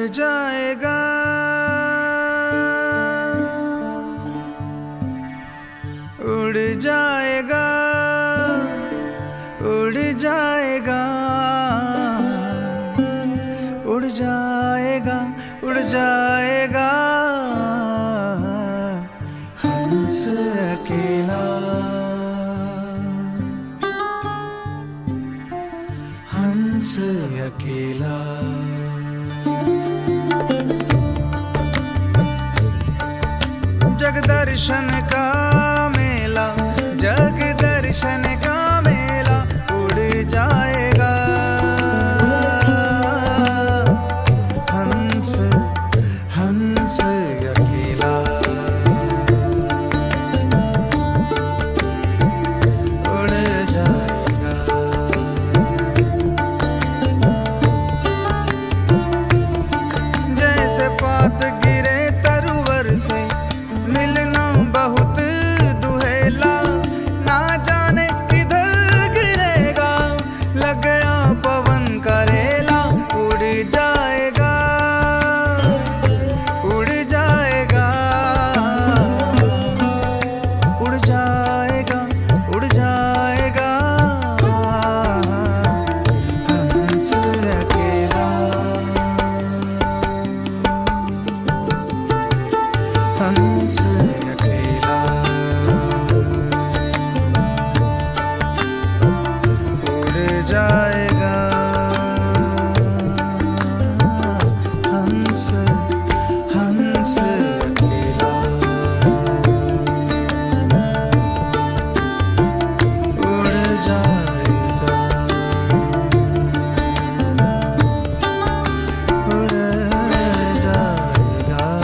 जाएगा, उड़ जाएगा, उड़ जाएगा, उड़ जाएगा, उड़ जाएगा हंस अकेला, हंस अकेला। जग दर्शन का मेला, जग दर्शन का मेला उड़ जाएगा, हंस हंस अकेला, उड़ जाएगा। जैसे पात गिरे तरुवर से मिलना बहुत दुहेला, ना जाने किधर गिरेगा, लग गया पवन करेला। उड़ जाएगा, उड़ जाएगा, उड़ जाएगा, उड़ जाएगा हंस अकेला, हंस अकेला, उड़ जाएगा हंस हंस अकेला, उड़ जाएगा, उड़ जाएगा।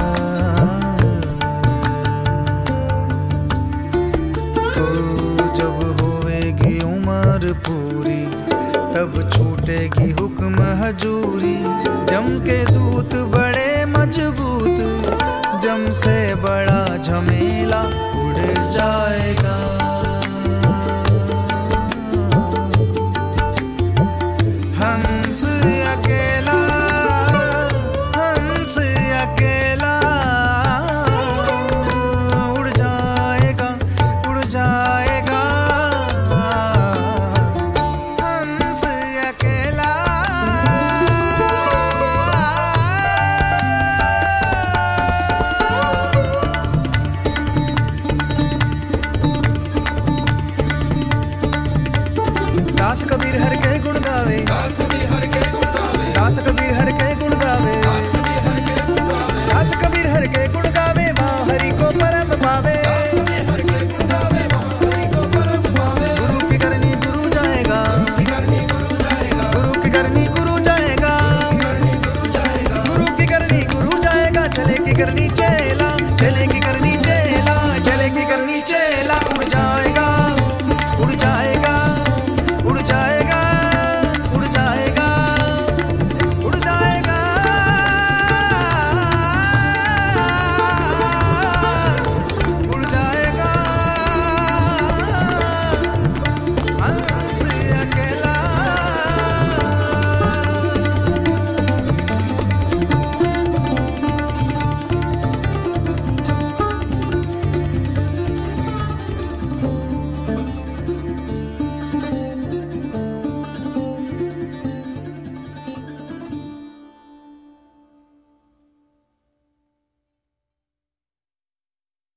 जब होएगी उम्र पूरी तब छूटेगी हुक्म हजूरी, जम के दूत बड़े मजबूत, जम से बड़ा झमेला।